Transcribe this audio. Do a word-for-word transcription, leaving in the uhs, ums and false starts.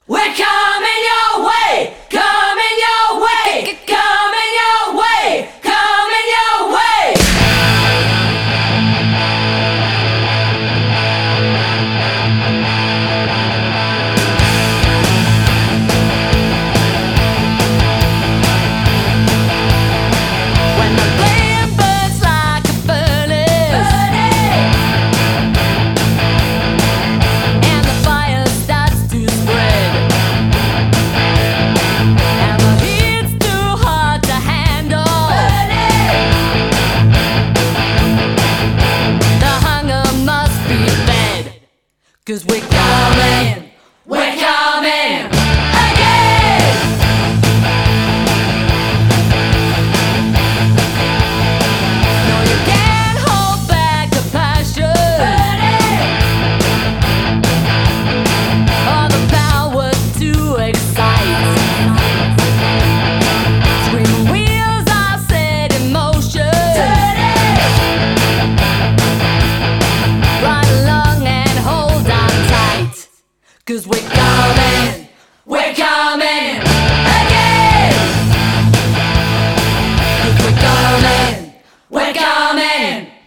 We're coming your way, coming your way, coming your way, coming your way. When the flame burns like a furnace, and the fire starts to spread, and the heat's too hard to handle, the hunger must be fed. 'Cause we're coming, we're coming again. No, you can't hold back the passion or the power to excite. Screaming wheels are set in motion. Ride along and hold on tight. 'Cause we're coming, we're coming again. 'Cause we're coming, we're coming